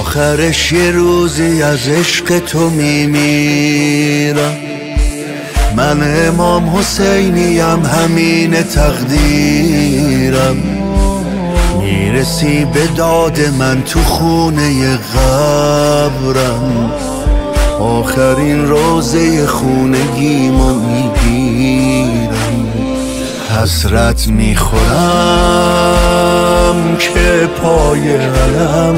آخرش یه روزی از عشق تو میمیرم. من امام حسینیم، همین تقدیرم. میرسی به داد من تو خونه قبرم. آخرین روزه خونگیمو میگیرم. حسرت میخورم که پای علم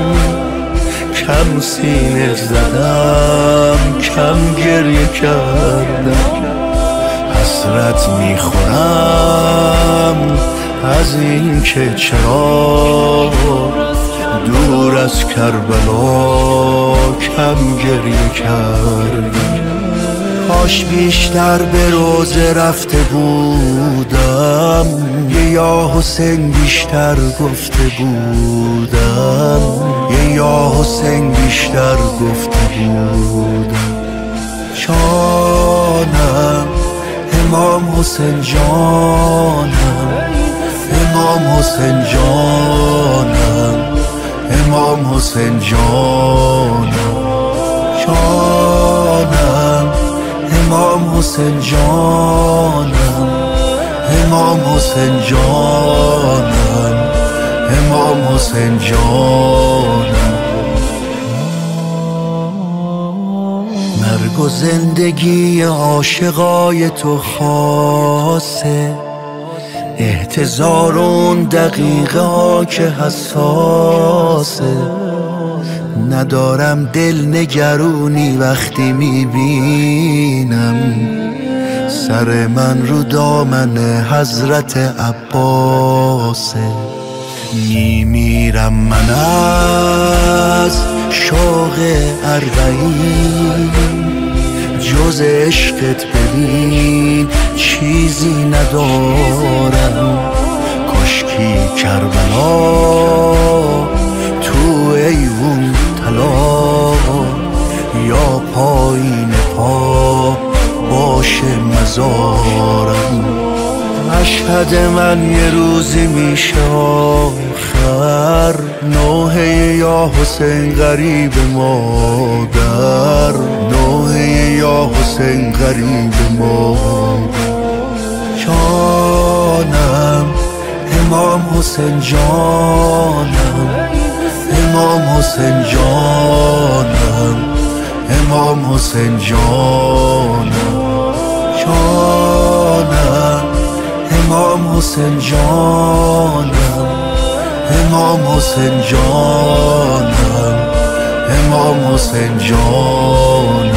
کم سینه زدم، کم گریه کردم. حسرت میخورم از این که چرا دور از کربلا کم گریه کردم. کاش بیشتر به روزه رفته بودم، یا حسین بیشتر گفته بودم، یا حسین بیشتر گفته بودم. جانم امام حسین جانم، امام حسین جانم، امام حسین جانم. جانم امام حسین جانم، امام حسین جانم، امام حسین جانم. مرگ و زندگی عاشقای تو خاصه، احتضار اون دقیقه ها که حساسه. ندارم دل نگرونی وقتی میبینم سر من رو دامن حضرت عباسه. میمیرم من از شوق اربعین، جز عشقت ببین چیزی ندارم. کاشکی کربلا تو ایوون طلا، یا پایین پا باشه مزارم. مشهد من یه روزی میشه آخر، نوحه یا حسین غریب مادر، نوحه یا حسین غریب مادر. جانم امام حسین جانم، امام حسین جانم، امام حسین جانم. جانم امام حسین جانم، امام حسین جانم، امام حسین جانم.